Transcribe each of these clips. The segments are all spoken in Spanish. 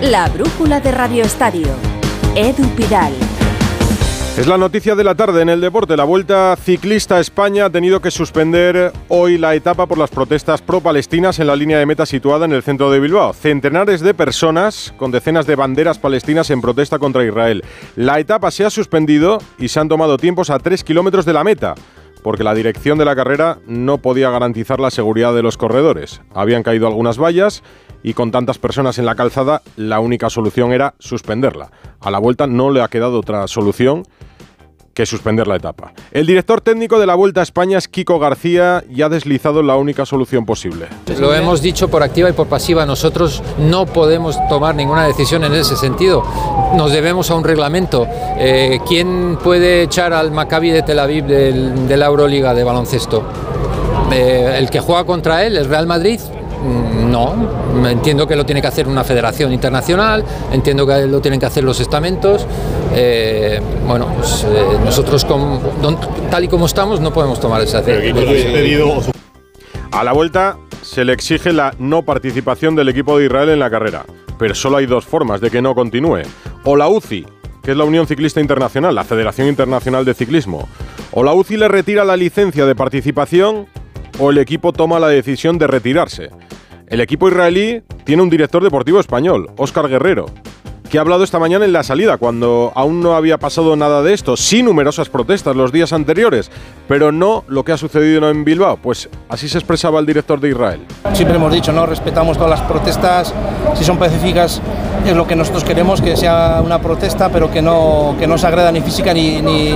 La brújula de Radio Estadio. Edu Pidal. Es la noticia de la tarde en el deporte. La Vuelta Ciclista a España ha tenido que suspender hoy la etapa por las protestas pro-palestinas en la línea de meta situada en el centro de Bilbao. Centenares de personas con decenas de banderas palestinas en protesta contra Israel. La etapa se ha suspendido y se han tomado tiempos a 3 kilómetros de la meta, porque la dirección de la carrera no podía garantizar la seguridad de los corredores. Habían caído algunas vallas y con tantas personas en la calzada, la única solución era suspenderla. A la Vuelta no le ha quedado otra solución que suspender la etapa. El director técnico de la Vuelta a España es Kiko García y ha deslizado la única solución posible. Lo hemos dicho por activa y por pasiva, nosotros no podemos tomar ninguna decisión en ese sentido. Nos debemos a un reglamento. ¿Quién puede echar al Maccabi de Tel Aviv de la Euroliga de baloncesto? ¿El que juega contra él, el Real Madrid? No, entiendo que lo tiene que hacer una federación internacional, entiendo que lo tienen que hacer los estamentos. Nosotros tal y como estamos no podemos tomar esa decisión. A la Vuelta se le exige la no participación del equipo de Israel en la carrera, pero solo hay dos formas de que no continúe. O la UCI, que es la Unión Ciclista Internacional, la Federación Internacional de Ciclismo, o la UCI le retira la licencia de participación o el equipo toma la decisión de retirarse. El equipo israelí tiene un director deportivo español, Óscar Guerrero, que ha hablado esta mañana en la salida, cuando aún no había pasado nada de esto. Sí, numerosas protestas los días anteriores, pero no lo que ha sucedido en Bilbao. Pues así se expresaba el director de Israel. Siempre hemos dicho, ¿no? Respetamos todas las protestas, si son pacíficas es lo que nosotros queremos, que sea una protesta, pero que no se agreda ni física ni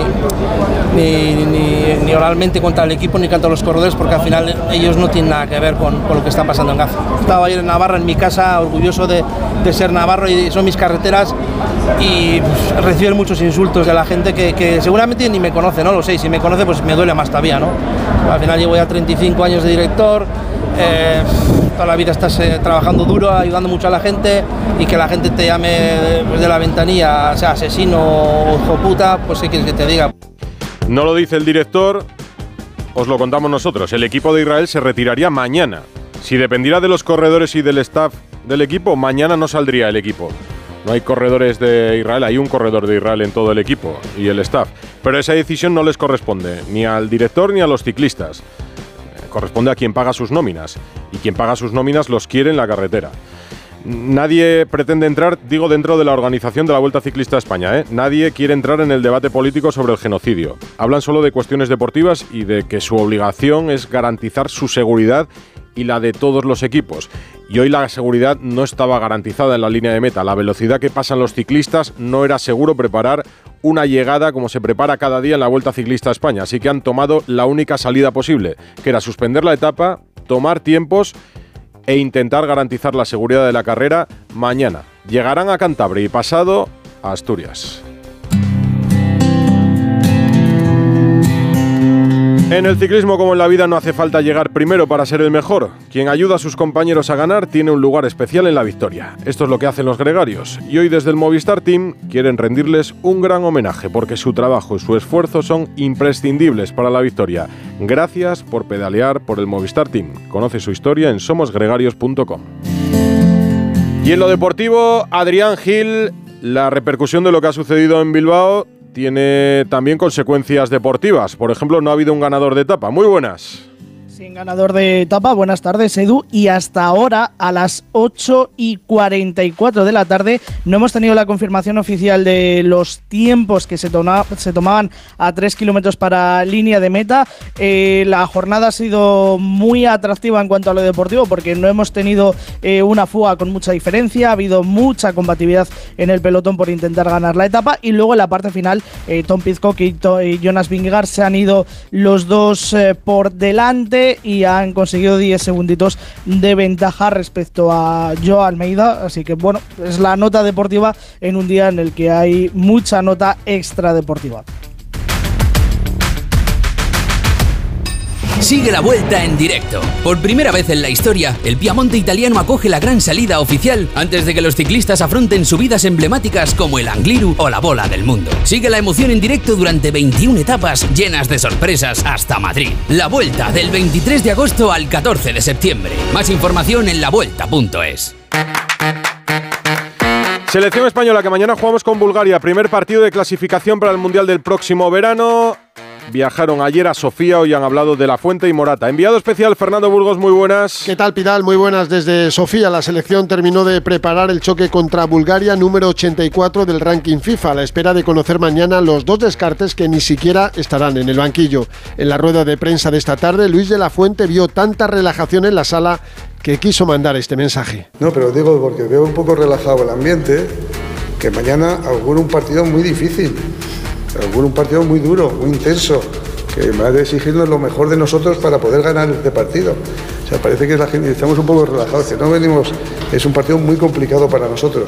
oralmente contra el equipo ni contra los corredores, porque al final ellos no tienen nada que ver con lo que está pasando en Gaza. Estaba ayer en Navarra, en mi casa, orgulloso de ser navarro, y son mis carreteras, y reciben muchos insultos de la gente que seguramente ni me conoce, no lo sé, y si me conoce pues me duele más todavía, ¿no? Al final llevo ya 35 años de director, toda la vida estás trabajando duro, ayudando mucho a la gente, y que la gente te llame de la ventanilla, o sea, asesino o hijo puta, pues ¿qué quieres que te diga? No lo dice el director, os lo contamos nosotros. El equipo de Israel se retiraría mañana. Si dependiera de los corredores y del staff del equipo, mañana no saldría el equipo. No hay corredores de Israel, hay un corredor de Israel en todo el equipo y el staff. Pero esa decisión no les corresponde ni al director ni a los ciclistas. Corresponde a quien paga sus nóminas. Y quien paga sus nóminas los quiere en la carretera. Nadie pretende entrar, digo, dentro de la organización de la Vuelta Ciclista a España, ¿eh? Nadie quiere entrar en el debate político sobre el genocidio. Hablan solo de cuestiones deportivas y de que su obligación es garantizar su seguridad y la de todos los equipos. Y hoy la seguridad no estaba garantizada en la línea de meta. A la velocidad que pasan los ciclistas no era seguro preparar una llegada como se prepara cada día en la Vuelta Ciclista a España. Así que han tomado la única salida posible, que era suspender la etapa, tomar tiempos e intentar garantizar la seguridad de la carrera mañana. Llegarán a Cantabria y pasado a Asturias. En el ciclismo, como en la vida, no hace falta llegar primero para ser el mejor. Quien ayuda a sus compañeros a ganar tiene un lugar especial en la victoria. Esto es lo que hacen los gregarios. Y hoy desde el Movistar Team quieren rendirles un gran homenaje, porque su trabajo y su esfuerzo son imprescindibles para la victoria. Gracias por pedalear por el Movistar Team. Conoce su historia en somosgregarios.com. Y en lo deportivo, Adrián Gil, la repercusión de lo que ha sucedido en Bilbao tiene también consecuencias deportivas. Por ejemplo, no ha habido un ganador de etapa. Muy buenas. Sin ganador de etapa, buenas tardes, Edu. Y hasta ahora, a las 8:44 de la tarde, no hemos tenido la confirmación oficial de los tiempos que se tomaban a 3 kilómetros para línea de meta. La jornada ha sido muy atractiva en cuanto a lo deportivo, porque no hemos tenido una fuga con mucha diferencia. Ha habido mucha combatividad en el pelotón por intentar ganar la etapa. Y luego en la parte final, Tom Pidcock y Jonas Vingegaard se han ido los dos por delante y han conseguido 10 segunditos de ventaja respecto a Joao Almeida. Así que bueno, es la nota deportiva en un día en el que hay mucha nota extra deportiva. Sigue la Vuelta en directo. Por primera vez en la historia, el Piamonte italiano acoge la gran salida oficial antes de que los ciclistas afronten subidas emblemáticas como el Angliru o la Bola del Mundo. Sigue la emoción en directo durante 21 etapas llenas de sorpresas hasta Madrid. La Vuelta del 23 de agosto al 14 de septiembre. Más información en lavuelta.es. Selección española que mañana jugamos con Bulgaria, primer partido de clasificación para el Mundial del próximo verano. Viajaron ayer a Sofía, hoy han hablado de La Fuente y Morata. Enviado especial Fernando Burgos, muy buenas. ¿Qué tal, Pidal? Muy buenas desde Sofía. La selección terminó de preparar el choque contra Bulgaria, número 84 del ranking FIFA, a la espera de conocer mañana los 2 descartes que ni siquiera estarán en el banquillo. En la rueda de prensa de esta tarde, Luis de la Fuente vio tanta relajación en la sala que quiso mandar este mensaje. No, pero digo porque veo un poco relajado el ambiente, que mañana auguro un partido muy difícil. Un partido muy duro, muy intenso, que va a exigirnos lo mejor de nosotros para poder ganar este partido. O sea, parece que la gente estamos un poco relajados, que no venimos, es un partido muy complicado para nosotros.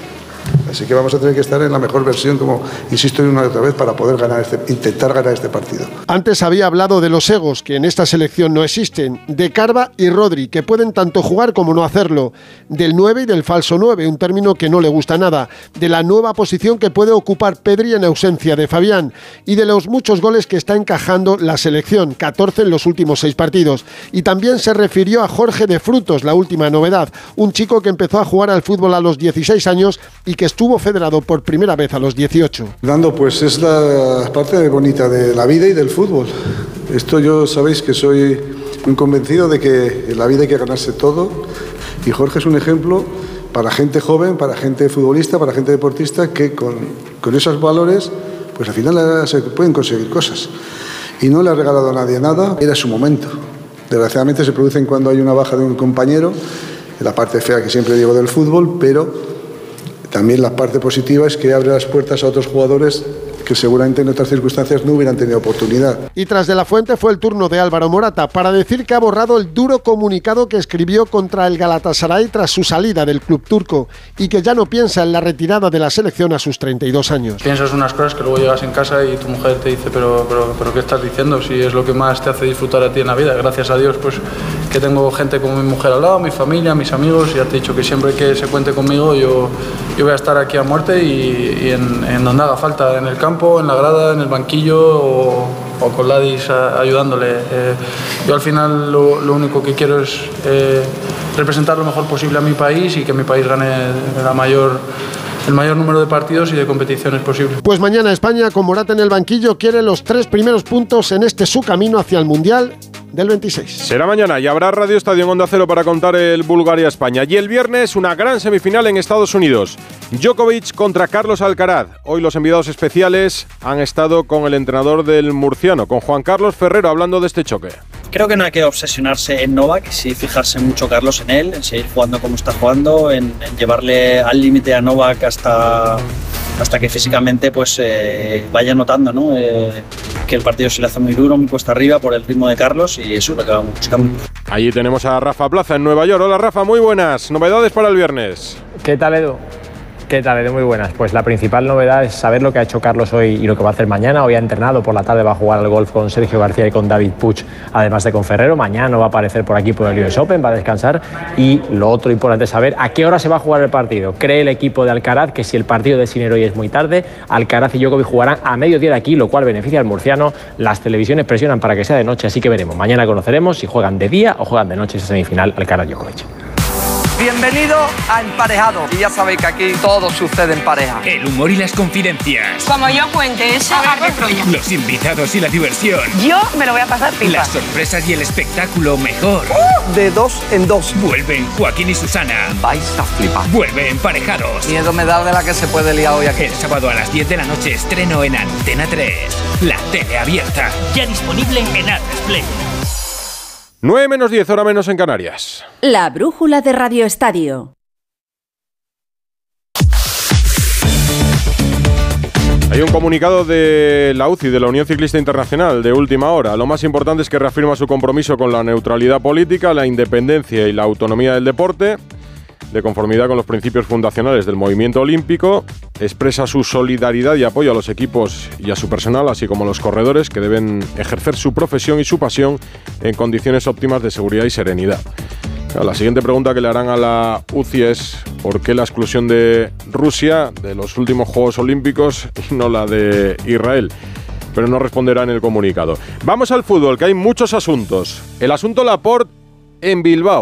Así que vamos a tener que estar en la mejor versión, como insisto una y otra vez, para poder intentar ganar este partido. Antes había hablado de los egos, que en esta selección no existen, de Carva y Rodri, que pueden tanto jugar como no hacerlo, del 9 y del falso 9, un término que no le gusta nada, de la nueva posición que puede ocupar Pedri en ausencia de Fabián, y de los muchos goles que está encajando la selección, 14 en los últimos 6 partidos. Y también se refirió a Jorge de Frutos, la última novedad, un chico que empezó a jugar al fútbol a los 16 años y que estuvo federado por primera vez a los 18. Fernando, pues es la parte bonita de la vida y del fútbol. Esto yo sabéis que soy muy convencido de que en la vida hay que ganarse todo, y Jorge es un ejemplo para gente joven, para gente futbolista, para gente deportista, que con esos valores pues al final se pueden conseguir cosas. Y no le ha regalado a nadie nada, era su momento. Desgraciadamente se producen cuando hay una baja de un compañero, la parte fea que siempre digo del fútbol, pero también la parte positiva es que abre las puertas a otros jugadores que seguramente en otras circunstancias no hubieran tenido oportunidad. Y tras de la Fuente fue el turno de Álvaro Morata para decir que ha borrado el duro comunicado que escribió contra el Galatasaray tras su salida del club turco y que ya no piensa en la retirada de la selección a sus 32 años. Piensas unas cosas que luego llegas en casa y tu mujer te dice pero ¿qué estás diciendo? Si es lo que más te hace disfrutar a ti en la vida. Gracias a Dios pues que tengo gente como mi mujer al lado, mi familia, mis amigos, y ya te he dicho que siempre que se cuente conmigo yo voy a estar aquí a muerte y en donde haga falta, en el campo, en la grada, en el banquillo o con Ladis ayudándole. Yo al final lo único que quiero es representar lo mejor posible a mi país y que mi país gane el mayor número de partidos y de competiciones posible. Pues mañana España, con Morata en el banquillo, quiere los 3 primeros puntos en su camino hacia el Mundial del 26. Será mañana y habrá Radio Estadio en Onda Cero para contar el Bulgaria-España. Y el viernes una gran semifinal en Estados Unidos. Djokovic contra Carlos Alcaraz. Hoy los enviados especiales han estado con el entrenador del murciano, con Juan Carlos Ferrero, hablando de este choque. Creo que no hay que obsesionarse en Novak, sí fijarse mucho Carlos en él, en seguir jugando como está jugando, en llevarle al límite a Novak hasta que físicamente pues vaya notando, ¿no? Que el partido se le hace muy duro, muy cuesta arriba por el ritmo de Carlos, y eso es lo que vamos buscando. Allí tenemos a Rafa Plaza en Nueva York. Hola Rafa, muy buenas. ¿Novedades para el viernes? ¿Qué tal, Edu? ¿Qué tal, Edu? Muy buenas. Pues la principal novedad es saber lo que ha hecho Carlos hoy y lo que va a hacer mañana. Hoy ha entrenado, por la tarde va a jugar al golf con Sergio García y con David Puig, además de con Ferrero. Mañana no va a aparecer por aquí por el US Open, va a descansar. Y lo otro importante es saber a qué hora se va a jugar el partido. Cree el equipo de Alcaraz que si el partido de Sinner hoy es muy tarde, Alcaraz y Djokovic jugarán a mediodía de aquí, lo cual beneficia al murciano. Las televisiones presionan para que sea de noche, así que veremos. Mañana conoceremos si juegan de día o juegan de noche esa semifinal Alcaraz-Djokovic. Bienvenido a Emparejado. Y ya sabéis que aquí todo sucede en pareja. El humor y las confidencias. Como yo cuente eso, de Troya. Los invitados y la diversión. Yo me lo voy a pasar pipa. Las sorpresas y el espectáculo mejor. De 2 en 2. Vuelven Joaquín y Susana. Vais a flipar. Vuelve Emparejados. Miedo me da de la que se puede liar hoy aquí. El sábado a las 10 de la noche estreno en Antena 3. La tele abierta. Ya disponible en Atresplay. 9 menos 10, hora menos en Canarias. La brújula de Radio Estadio. Hay un comunicado de la UCI, de la Unión Ciclista Internacional, de última hora. Lo más importante es que reafirma su compromiso con la neutralidad política, la independencia y la autonomía del deporte, de conformidad con los principios fundacionales del movimiento olímpico. Expresa su solidaridad y apoyo a los equipos y a su personal, así como a los corredores, que deben ejercer su profesión y su pasión en condiciones óptimas de seguridad y serenidad. La siguiente pregunta que le harán a la UCI es ¿por qué la exclusión de Rusia de los últimos Juegos Olímpicos y no la de Israel? Pero no responderá en el comunicado. Vamos al fútbol, que hay muchos asuntos. El asunto Laporte en Bilbao.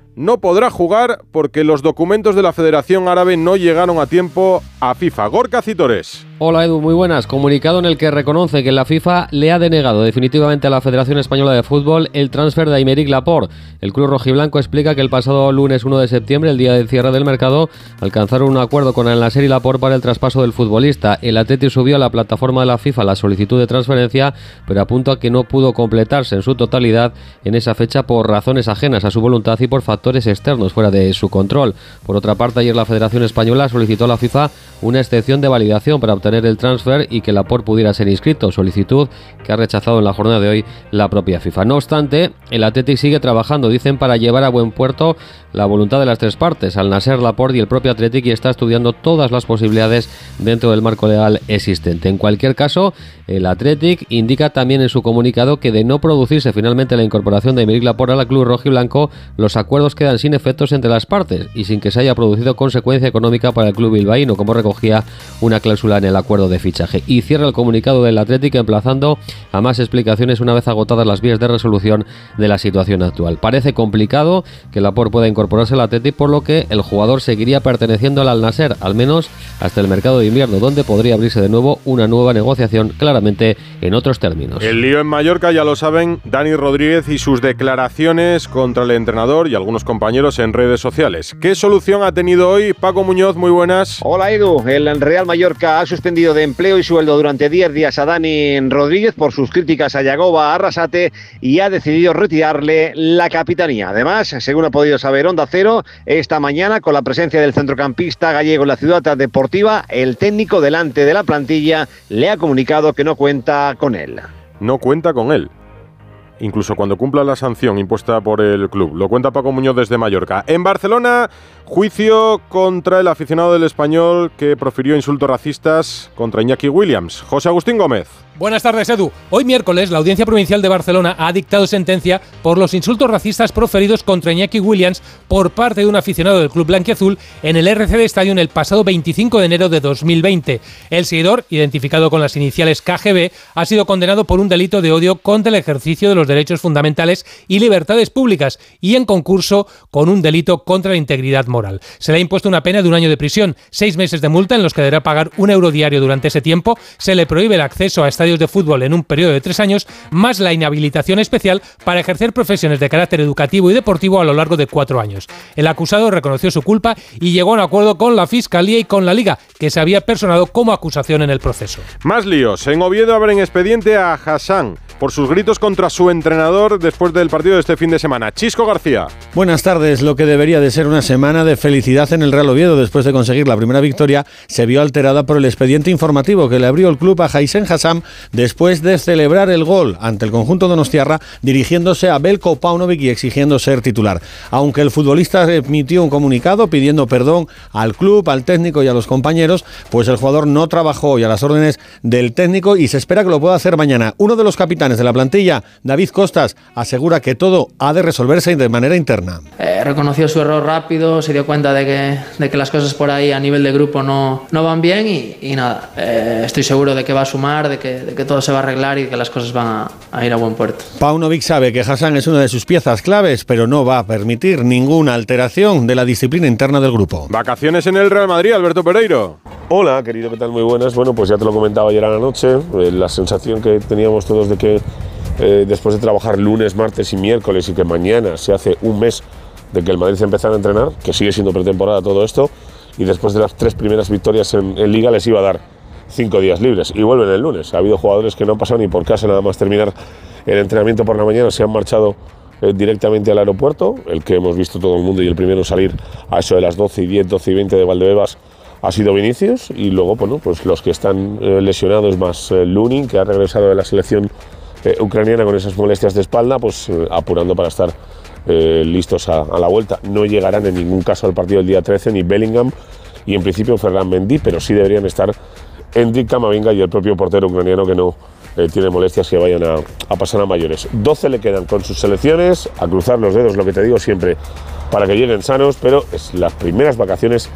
no podrá jugar porque los documentos de la Federación Árabe no llegaron a tiempo a FIFA. Gorka Citores. Hola Edu, muy buenas. Comunicado en el que reconoce que la FIFA le ha denegado definitivamente a la Federación Española de Fútbol el transfer de Aymeric Laporte. El club rojiblanco explica que el pasado lunes 1 de septiembre, el día del cierre del mercado, alcanzaron un acuerdo con el Nasser y Laporte para el traspaso del futbolista. El Atleti subió a la plataforma de la FIFA la solicitud de transferencia, pero apunta a que no pudo completarse en su totalidad en esa fecha por razones ajenas a su voluntad y por factores externos fuera de su control. Por otra parte, ayer la Federación Española solicitó a la FIFA una excepción de validación para obtener el transfer y que Laporte pudiera ser inscrito, solicitud que ha rechazado en la jornada de hoy la propia FIFA. No obstante, el Athletic sigue trabajando, dicen, para llevar a buen puerto la voluntad de las tres partes, Al Nasser, Laporte y el propio Athletic, y está estudiando todas las posibilidades dentro del marco legal existente. En cualquier caso, el Athletic indica también en su comunicado que de no producirse finalmente la incorporación de Aymeric Laporte al club rojiblanco, los acuerdos quedan sin efectos entre las partes y sin que se haya producido consecuencia económica para el club bilbaíno, como recogía una cláusula en el acuerdo de fichaje. Y cierra el comunicado del Athletic emplazando a más explicaciones una vez agotadas las vías de resolución de la situación actual. Parece complicado que Laporte pueda incorporarse al Athletic, por lo que el jugador seguiría perteneciendo al Al Nasser, al menos hasta el mercado de invierno, donde podría abrirse de nuevo una nueva negociación, claramente en otros términos. El lío en Mallorca, ya lo saben, Dani Rodríguez y sus declaraciones contra el entrenador y algunos compañeros en redes sociales. ¿Qué solución ha tenido hoy Paco Muñoz? Muy buenas. Hola Edu, el Real Mallorca ha suspendido de empleo y sueldo durante 10 días a Dani Rodríguez por sus críticas a Yagoba Arrasate y ha decidido retirarle la capitanía. Además, según ha podido saber Onda Cero, esta mañana, con la presencia del centrocampista gallego en la Ciudad Deportiva, el técnico delante de la plantilla le ha comunicado que no cuenta con él. No cuenta con él, incluso cuando cumpla la sanción impuesta por el club. Lo cuenta Paco Muñoz desde Mallorca. En Barcelona, juicio contra el aficionado del Español que profirió insultos racistas contra Iñaki Williams. José Agustín Gómez. Buenas tardes, Edu. Hoy miércoles, la Audiencia Provincial de Barcelona ha dictado sentencia por los insultos racistas proferidos contra Iñaki Williams por parte de un aficionado del club blanquiazul en el RCD Stadium el pasado 25 de enero de 2020. El seguidor, identificado con las iniciales KGB, ha sido condenado por un delito de odio contra el ejercicio de los derechos fundamentales y libertades públicas y en concurso con un delito contra la integridad moral. Se le ha impuesto una pena de 1 año de prisión, 6 meses de multa en los que deberá pagar €1 diario durante ese tiempo. Se le prohíbe el acceso a estadios de fútbol en un periodo de 3 años, más la inhabilitación especial para ejercer profesiones de carácter educativo y deportivo a lo largo de 4 años. El acusado reconoció su culpa y llegó a un acuerdo con la Fiscalía y con la Liga, que se había personado como acusación en el proceso. Más líos. En Oviedo abren expediente a Hassan por sus gritos contra su entrenador después del partido de este fin de semana. Chisco García. Buenas tardes. Lo que debería de ser una semana de felicidad en el Real Oviedo después de conseguir la primera victoria se vio alterada por el expediente informativo que le abrió el club a Haisen Hassan después de celebrar el gol ante el conjunto donostiarra, dirigiéndose a Belko Paunovic y exigiendo ser titular. Aunque el futbolista emitió un comunicado pidiendo perdón al club, al técnico y a los compañeros, pues el jugador no trabajó hoy a las órdenes del técnico y se espera que lo pueda hacer mañana. Uno de los capitanes de la plantilla, David Costas, asegura que todo ha de resolverse de manera interna. Reconoció su error rápido, se dio cuenta de que las cosas por ahí a nivel de grupo no van bien y nada, estoy seguro de que va a sumar, de que todo se va a arreglar y que las cosas van a ir a buen puerto. Paunovic sabe que Hassan es una de sus piezas claves, pero no va a permitir ninguna alteración de la disciplina interna del grupo. Vacaciones en el Real Madrid, Alberto Pereiro. Hola, querido, ¿qué tal? Muy buenas. Bueno, pues ya te lo comentaba ayer a la noche, la sensación que teníamos todos de que después de trabajar lunes, martes y miércoles y que mañana se hace un mes de que el Madrid empezara a entrenar, que sigue siendo pretemporada todo esto, y después de las 3 primeras victorias en Liga les iba a dar 5 días libres y vuelven el lunes. Ha habido jugadores que no han pasado ni por casa nada más terminar el entrenamiento por la mañana, se han marchado directamente al aeropuerto, el que hemos visto todo el mundo y el primero salir a eso de las 12:10, 12:20 de Valdebebas ha sido Vinicius, y luego bueno, pues los que están lesionados más Lunin, que ha regresado de la selección ucraniana con esas molestias de espalda, pues apurando para estar listos a la vuelta. No llegarán en ningún caso al partido del día 13 ni Bellingham y en principio Ferran Mendy, pero sí deberían estar Endrick, Camavinga y el propio portero ucraniano que no tiene molestias que vayan a pasar a mayores. 12 le quedan con sus selecciones, a cruzar los dedos, lo que te digo siempre, para que lleguen sanos, pero es las primeras vacaciones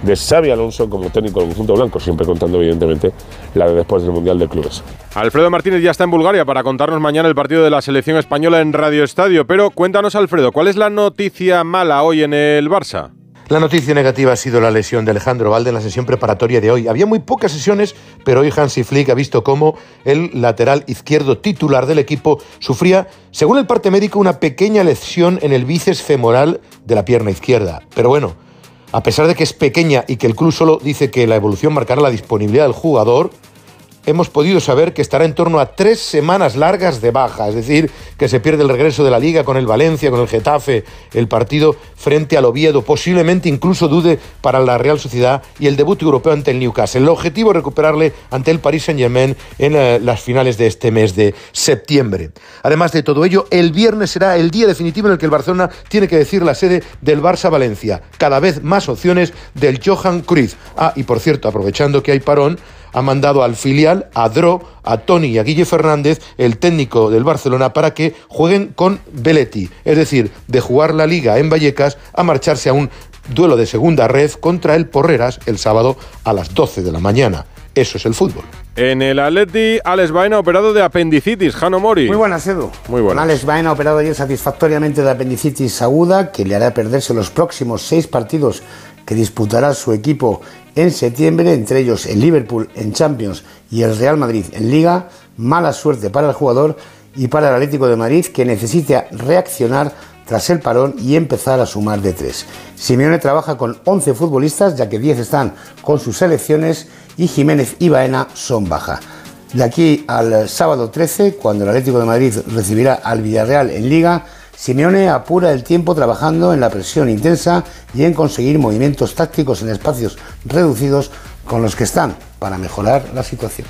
de Xabi Alonso como técnico del conjunto blanco, siempre contando evidentemente la de después del Mundial de Clubes. Alfredo Martínez ya está en Bulgaria para contarnos mañana el partido de la selección española en Radio Estadio, pero cuéntanos, Alfredo, ¿cuál es la noticia mala hoy en el Barça? La noticia negativa ha sido la lesión de Alejandro Valde en la sesión preparatoria de hoy. Había muy pocas sesiones, pero hoy Hansi Flick ha visto cómo el lateral izquierdo titular del equipo sufría, según el parte médico, una pequeña lesión en el bíceps femoral de la pierna izquierda. Pero bueno, a pesar de que es pequeña y que el club solo dice que la evolución marcará la disponibilidad del jugador, hemos podido saber que estará en torno a 3 semanas largas de baja, es decir, que se pierde el regreso de la Liga con el Valencia, con el Getafe, el partido frente al Oviedo, posiblemente incluso dude para la Real Sociedad y el debut europeo ante el Newcastle. El objetivo es recuperarle ante el Paris Saint-Germain en las finales de este mes de septiembre. Además de todo ello, el viernes será el día definitivo en el que el Barcelona tiene que decir la sede del Barça-Valencia. Cada vez más opciones del Johan Cruyff. Y por cierto, aprovechando que hay parón, ha mandado al filial, a Dro, a Toni y a Guille Fernández, el técnico del Barcelona, para que jueguen con Belletti. Es decir, de jugar la Liga en Vallecas a marcharse a un duelo de segunda red contra el Porreras el sábado a las 12 de la mañana. Eso es el fútbol. En el Atleti, Alex Baena operado de apendicitis. Jano Mori. Muy buenas, Edu. Muy buenas. Alex Baena operado ayer satisfactoriamente de apendicitis aguda, que le hará perderse los próximos 6 partidos que disputará su equipo en septiembre, entre ellos el Liverpool en Champions y el Real Madrid en Liga. Mala suerte para el jugador y para el Atlético de Madrid, que necesita reaccionar tras el parón y empezar a sumar de 3. Simeone trabaja con 11 futbolistas, ya que 10 están con sus selecciones y Jiménez y Baena son baja. De aquí al sábado 13, cuando el Atlético de Madrid recibirá al Villarreal en Liga, Simeone apura el tiempo trabajando en la presión intensa y en conseguir movimientos tácticos en espacios reducidos con los que están para mejorar la situación.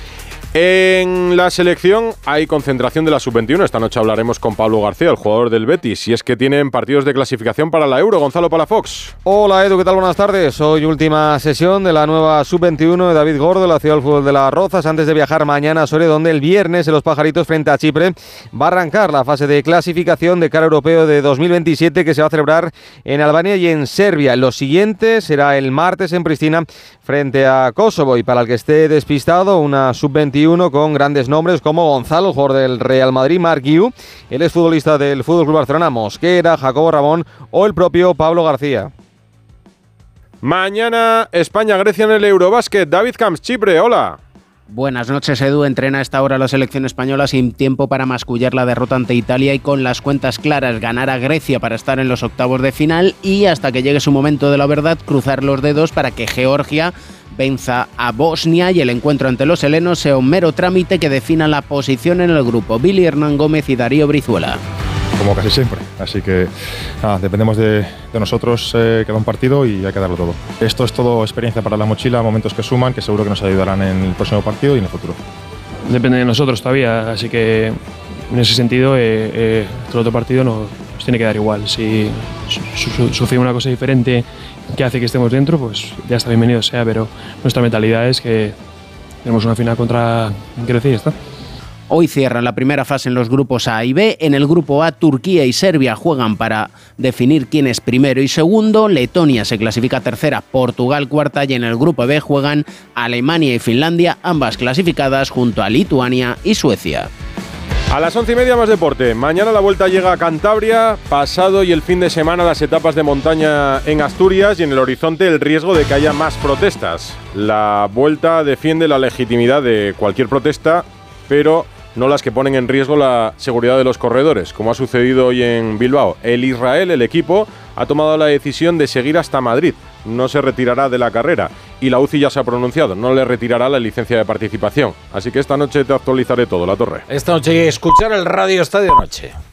En la selección hay concentración de la Sub-21. Esta noche hablaremos con Pablo García, el jugador del Betis, si es que tienen partidos de clasificación para la Euro. Gonzalo Palafox. Hola Edu, ¿qué tal? Buenas tardes. Hoy última sesión de la nueva Sub-21 de David Gordo, la ciudad del fútbol de Las Rozas, antes de viajar mañana a Soria, donde el viernes en Los Pajaritos frente a Chipre va a arrancar la fase de clasificación de cara europeo de 2027 que se va a celebrar en Albania y en Serbia. Lo siguiente será el martes en Pristina frente a Kosovo, y para el que esté despistado, una Sub-21 con grandes nombres como Gonzalo, el jugador del Real Madrid, Marc Guiu, el exfutbolista del FC Barcelona, Mosquera, Jacobo Ramón o el propio Pablo García. Mañana España-Grecia en el Eurobásquet. David Camps, Chipre, hola. Buenas noches, Edu. Entrena a esta hora la selección española sin tiempo para mascullar la derrota ante Italia y con las cuentas claras: ganar a Grecia para estar en los octavos de final y, hasta que llegue su momento de la verdad, cruzar los dedos para que Georgia venza a Bosnia y el encuentro ante los helenos sea un mero trámite que defina la posición en el grupo. Billy Hernán Gómez y Darío Brizuela. Como casi siempre, así que nada, dependemos de nosotros, queda un partido y hay que darlo todo. Esto es todo experiencia para la mochila, momentos que suman, que seguro que nos ayudarán en el próximo partido y en el futuro. Depende de nosotros todavía, así que en ese sentido el otro partido nos tiene que dar igual. Si sucede una cosa diferente que hace que estemos dentro, pues ya está, bienvenido sea, pero nuestra mentalidad es que tenemos una final contra Grecia y ya está. Hoy cierran la primera fase en los grupos A y B. En el grupo A, Turquía y Serbia juegan para definir quién es primero y segundo. Letonia se clasifica tercera, Portugal cuarta, y en el grupo B juegan Alemania y Finlandia, ambas clasificadas junto a Lituania y Suecia. A las 11:30 más deporte. Mañana la Vuelta llega a Cantabria, pasado y el fin de semana las etapas de montaña en Asturias y en el horizonte el riesgo de que haya más protestas. La Vuelta defiende la legitimidad de cualquier protesta, pero no las que ponen en riesgo la seguridad de los corredores, como ha sucedido hoy en Bilbao. El Israel, el equipo, ha tomado la decisión de seguir hasta Madrid. No se retirará de la carrera y la UCI ya se ha pronunciado, no le retirará la licencia de participación. Así que esta noche te actualizaré todo, La Torre. Esta noche escuchar el Radio Estadio Noche.